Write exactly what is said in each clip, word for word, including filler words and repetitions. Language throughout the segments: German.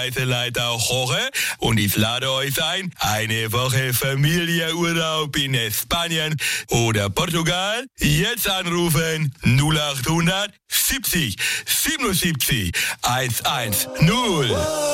Reiseleiter Jorge und ich lade euch ein, eine Woche Familienurlaub in Spanien oder Portugal. Jetzt anrufen null achthundert siebzig siebenundsiebzig hundertzehn.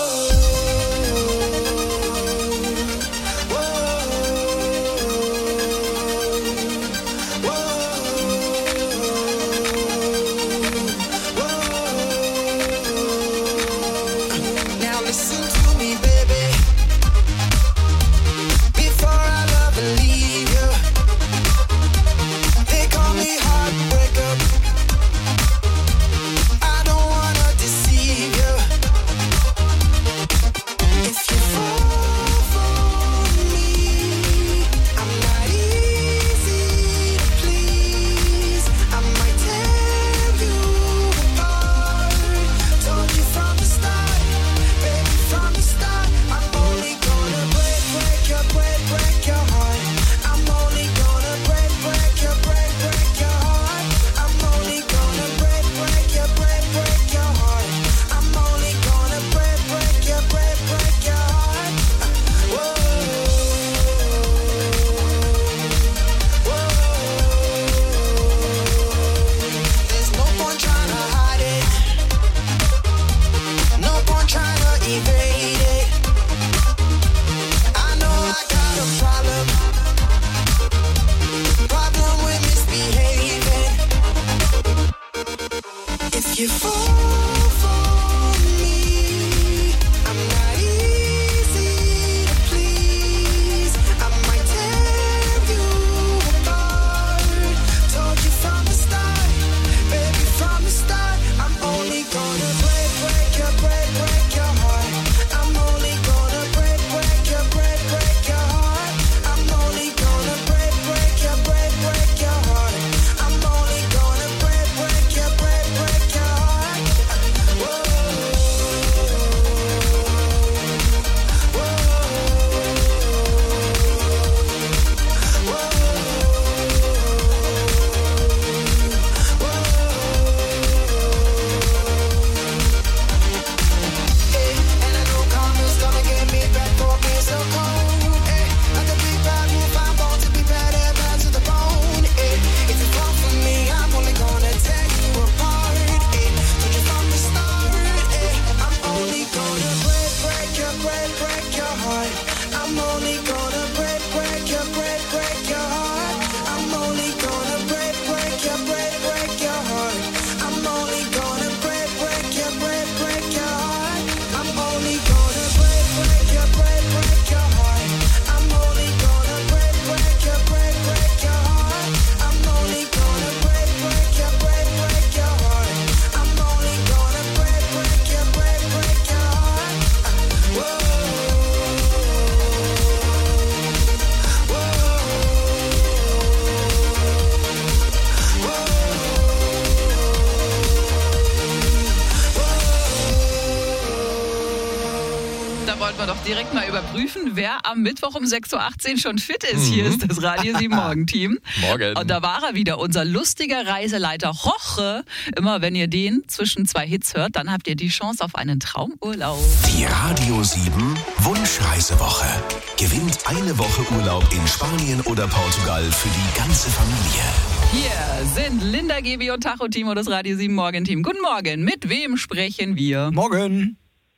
Direkt mal überprüfen, wer am Mittwoch um sechs Uhr achtzehn schon fit ist. Mhm. Hier ist das Radio sieben Morgen-Team. Morgen. Und da war er wieder, unser lustiger Reiseleiter Jorge. Immer wenn ihr den zwischen zwei Hits hört, dann habt ihr die Chance auf einen Traumurlaub. Die Radio sieben Wunschreisewoche. Gewinnt eine Woche Urlaub in Spanien oder Portugal für die ganze Familie. Hier sind Linda, Gebi und Tacho Timo, das Radio sieben Morgen-Team. Guten Morgen, mit wem sprechen wir? Morgen.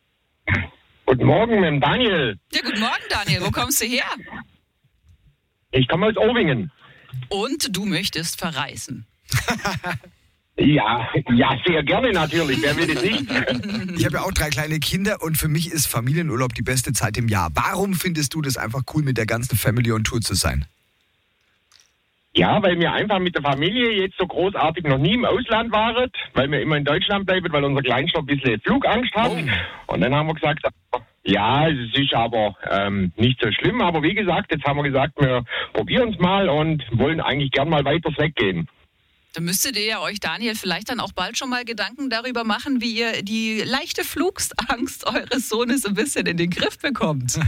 Guten Morgen, mit dem Daniel. Ja, guten Morgen, Daniel. Wo kommst du her? Ich komme aus Owingen. Und du möchtest verreisen? Ja, ja, sehr gerne natürlich. Wer will das nicht? Ich habe ja auch drei kleine Kinder und für mich ist Familienurlaub die beste Zeit im Jahr. Warum findest du das einfach cool, mit der ganzen Family on Tour zu sein? Ja, weil wir einfach mit der Familie jetzt so großartig noch nie im Ausland waren, weil wir immer in Deutschland bleiben, weil unser Kleinster ein bisschen Flugangst hat. Oh. Und dann haben wir gesagt, ja, es ist aber ähm, nicht so schlimm. Aber wie gesagt, jetzt haben wir gesagt, wir probieren es mal und wollen eigentlich gern mal weiter weggehen. Da müsstet ihr ja euch, Daniel, vielleicht dann auch bald schon mal Gedanken darüber machen, wie ihr die leichte Flugangst eures Sohnes ein bisschen in den Griff bekommt.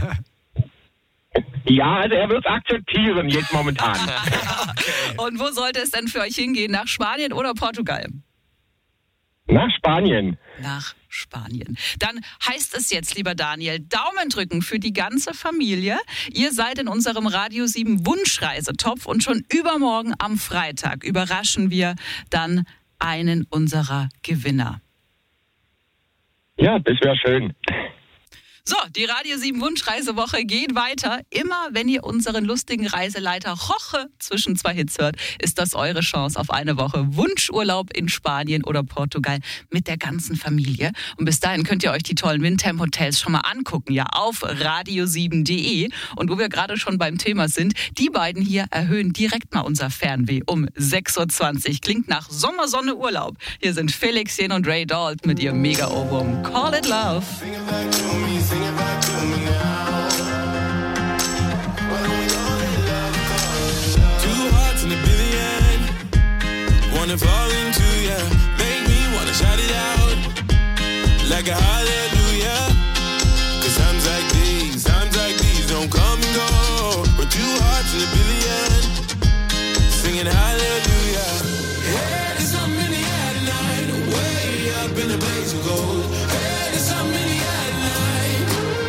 Ja, also er wird es akzeptieren jetzt momentan. Okay. Und wo sollte es denn für euch hingehen? Nach Spanien oder Portugal? Nach Spanien. Nach Spanien. Dann heißt es jetzt, lieber Daniel, Daumen drücken für die ganze Familie. Ihr seid in unserem Radio sieben Wunschreisetopf und schon übermorgen am Freitag überraschen wir dann einen unserer Gewinner. Ja, das wäre schön. So, die Radio sieben Wunschreisewoche geht weiter. Immer wenn ihr unseren lustigen Reiseleiter Roche zwischen zwei Hits hört, ist das eure Chance auf eine Woche Wunschurlaub in Spanien oder Portugal mit der ganzen Familie. Und bis dahin könnt ihr euch die tollen Windham-Hotels schon mal angucken, ja, auf radio sieben punkt de. Und wo wir gerade schon beim Thema sind, die beiden hier erhöhen direkt mal unser Fernweh um sechs Uhr zwanzig. Klingt nach Sommersonne Urlaub. Hier sind Felixien und Ray Dalt mit ihrem Mega-Ohrwurm Call It Love. Sing it back to me now. Why don't we call it love, call it love? Two hearts in a billion, wanna fall into ya, make me wanna shout it out like a hallelujah. Cause times like these, times like these don't come and go. We're two hearts in a billion, singing hallelujah. Hey, there's something in the air tonight, way up in the blaze of gold. Hey, there's something in the air tonight.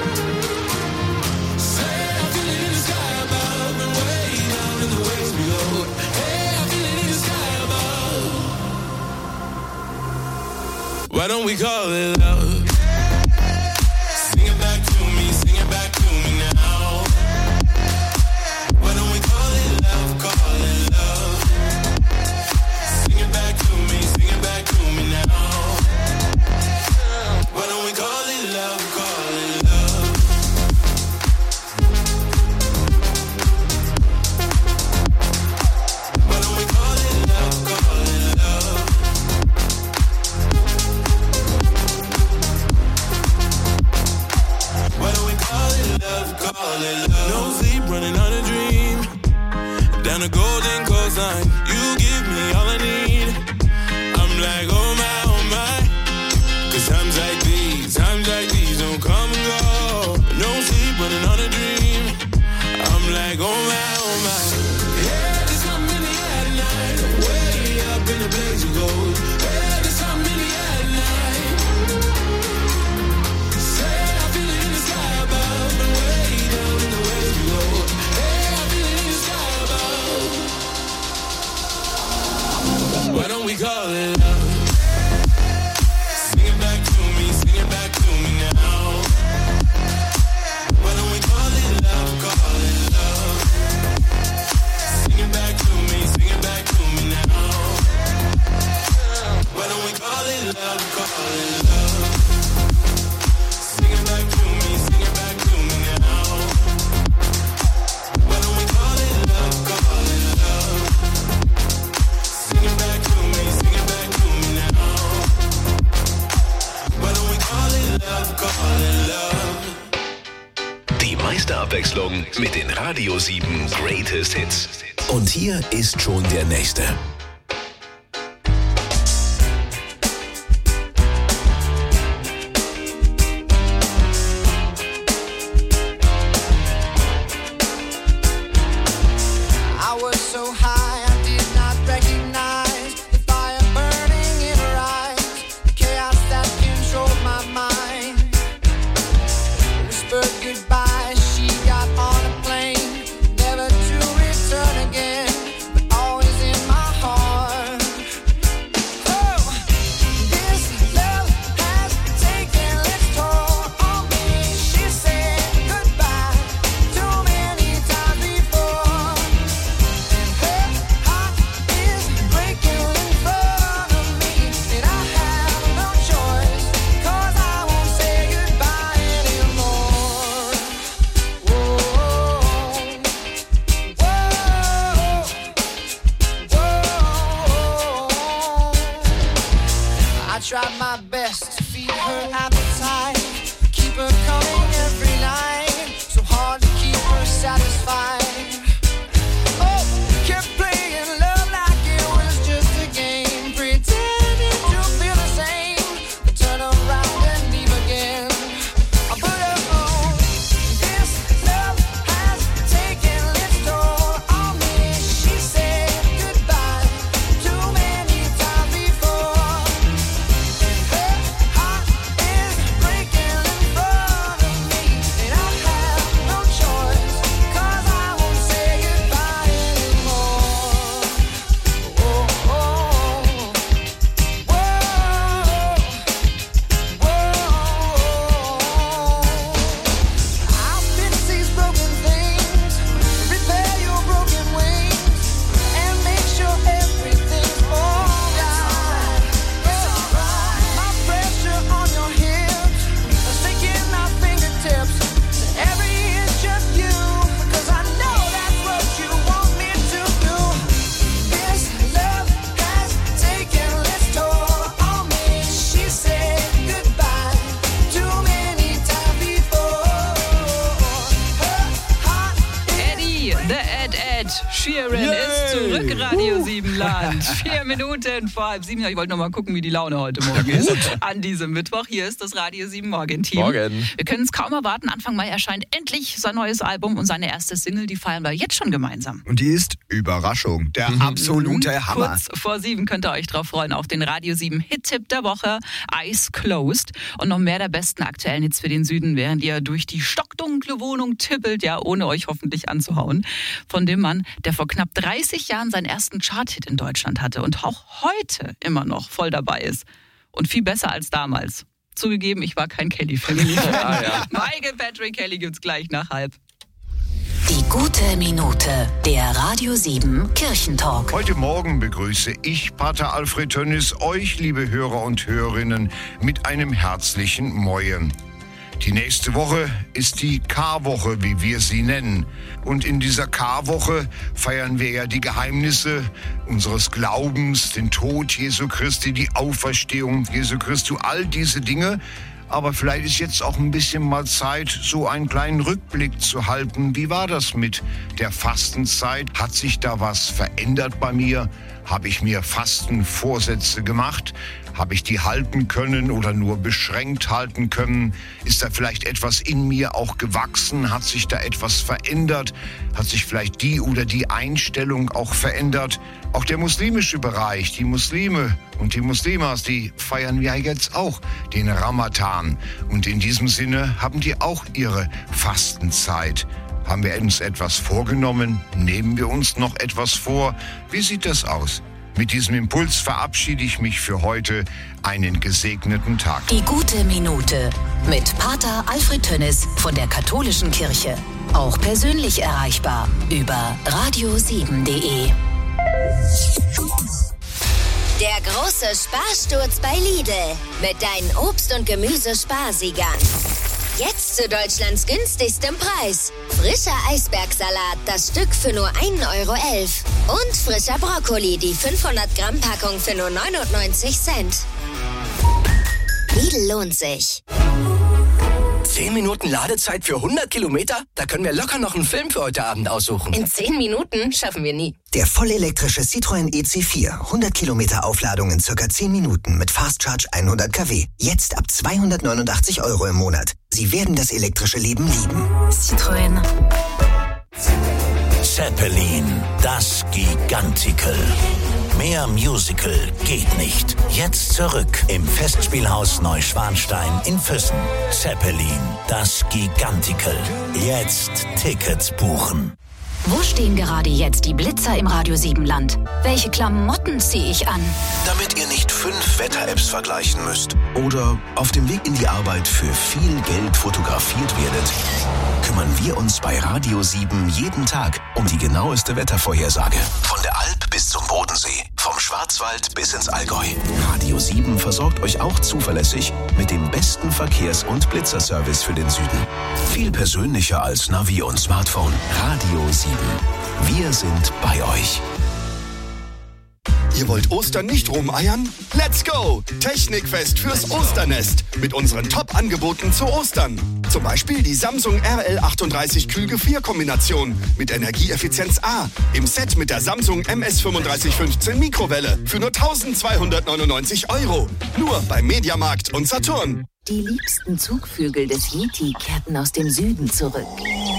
Why don't we call it love? Sing it back to me, sing it back to me now. Why don't we call it love, call it love? Sing it back to me, sing it back to me now. Why don't we call it love, call it love? Why don't we call it love, call it love? Why don't we call it love, call it love? No sleep, running on a dream. Down the golden coastline, you give me all I need. I'm like, oh my, oh my. Cause times like these, times like these don't come and go. No sleep, running on a dream. I'm like, oh my, oh my. Yeah, there's something in the air tonight, way up in the blaze of gold. Yeah, there's something in the air tonight. Say I feel it in the sky above, and way down in the waves below. Hey, I feel it in the sky above. Why don't we call it love? Sing it back to me, sing it back to me now. Why don't we call it love, call it love? Sing it back to me, sing it back to me now. Why don't we call it love, call it love? Sing it back to me, sing it back to me now. Why don't we call it love, call it love? Sing it back to me, sing it back to me now. Why don't we call it love, call it love? Die meiste Abwechslung mit den Radio sieben Greatest Hits. Und hier ist schon der nächste. I was so high, I did not recognize the fire burning in her eyes, the chaos that controlled my mind. Whispered goodbye, she got on a plane, never to return again, but always in my heart. Wie The Ed Ed Sheeran Yay. ist zurück, Radio sieben Land. Vier Minuten vor halb sieben. Ich wollte noch mal gucken, wie die Laune heute Morgen ist. An diesem Mittwoch. Hier ist das Radio sieben Morgen-Team. Morgen. Wir können es kaum erwarten. Anfang Mai erscheint endlich sein neues Album und seine erste Single. Die feiern wir jetzt schon gemeinsam. Und die ist Überraschung. Der absolute Hammer. Kurz vor sieben könnt ihr euch drauf freuen auf den Radio sieben Hit-Tipp der Woche, Eyes Closed. Und noch mehr der besten aktuellen Hits für den Süden, während ihr durch die stockdunkle Wohnung tippelt, ja, ohne euch hoffentlich anzuhauen. Von dem Mann, der vor knapp dreißig Jahren seinen ersten Chart-Hit in Deutschland hatte und auch heute immer noch voll dabei ist. Und viel besser als damals. Zugegeben, ich war kein Kelly-Fan. ah, ja. Michael Patrick Kelly gibt's gleich nach halb. Die gute Minute, der Radio sieben Kirchentalk. Heute Morgen begrüße ich, Pater Alfred Tönnis, euch, liebe Hörer und Hörerinnen, mit einem herzlichen Moin. Die nächste Woche ist die Karwoche, wie wir sie nennen. Und in dieser Karwoche feiern wir ja die Geheimnisse unseres Glaubens, den Tod Jesu Christi, die Auferstehung Jesu Christi, all diese Dinge. Aber vielleicht ist jetzt auch ein bisschen mal Zeit, so einen kleinen Rückblick zu halten. Wie war das mit der Fastenzeit? Hat sich da was verändert bei mir? Habe ich mir Fastenvorsätze gemacht? Habe ich die halten können oder nur beschränkt halten können? Ist da vielleicht etwas in mir auch gewachsen? Hat sich da etwas verändert? Hat sich vielleicht die oder die Einstellung auch verändert? Auch der muslimische Bereich, die Muslime und die Muslimas, die feiern ja jetzt auch den Ramadan. Und in diesem Sinne haben die auch ihre Fastenzeit. Haben wir uns etwas vorgenommen? Nehmen wir uns noch etwas vor? Wie sieht das aus? Mit diesem Impuls verabschiede ich mich für heute. Einen gesegneten Tag. Die gute Minute mit Pater Alfred Tönnis von der Katholischen Kirche. Auch persönlich erreichbar über radio sieben punkt de. Der große Sparsturz bei Lidl mit deinen Obst- und Gemüsesparsiegern. Jetzt zu Deutschlands günstigstem Preis. Frischer Eisbergsalat, das Stück für nur ein Euro elf. Und frischer Brokkoli, die fünfhundert Gramm Packung für nur neunundneunzig Cent. Lidl lohnt sich. Zehn Minuten Ladezeit für hundert Kilometer? Da können wir locker noch einen Film für heute Abend aussuchen. In zehn Minuten schaffen wir nie. Der vollelektrische Citroën E C vier. hundert Kilometer Aufladung in circa zehn Minuten mit Fast Charge hundert Kilowatt. Jetzt ab zweihundertneunundachtzig Euro im Monat. Sie werden das elektrische Leben lieben. Citroën. Zeppelin, das Gigantikel. Mehr Musical geht nicht. Jetzt zurück im Festspielhaus Neuschwanstein in Füssen. Zeppelin, das Gigantical. Jetzt Tickets buchen. Wo stehen gerade jetzt die Blitzer im Radio sieben Land? Welche Klamotten ziehe ich an? Damit ihr nicht fünf Wetter-Apps vergleichen müsst oder auf dem Weg in die Arbeit für viel Geld fotografiert werdet, kümmern wir uns bei Radio sieben jeden Tag um die genaueste Wettervorhersage. Von der Alp bis zum Bodensee, vom Schwarzwald bis ins Allgäu. Radio sieben versorgt euch auch zuverlässig mit dem besten Verkehrs- und Blitzerservice für den Süden. Viel persönlicher als Navi und Smartphone. Radio sieben. Wir sind bei euch. Ihr wollt Ostern nicht rumeiern? Let's go! Technikfest fürs Osternest mit unseren Top-Angeboten zu Ostern. Zum Beispiel die Samsung R L achtunddreißig Kühl-Gefrier-Kombination mit Energieeffizienz A im Set mit der Samsung M S fünfunddreißig fünfzehn Mikrowelle für nur eintausendzweihundertneunundneunzig Euro. Nur beim Mediamarkt und Saturn. Die liebsten Zugvögel des Yeti kehrten aus dem Süden zurück.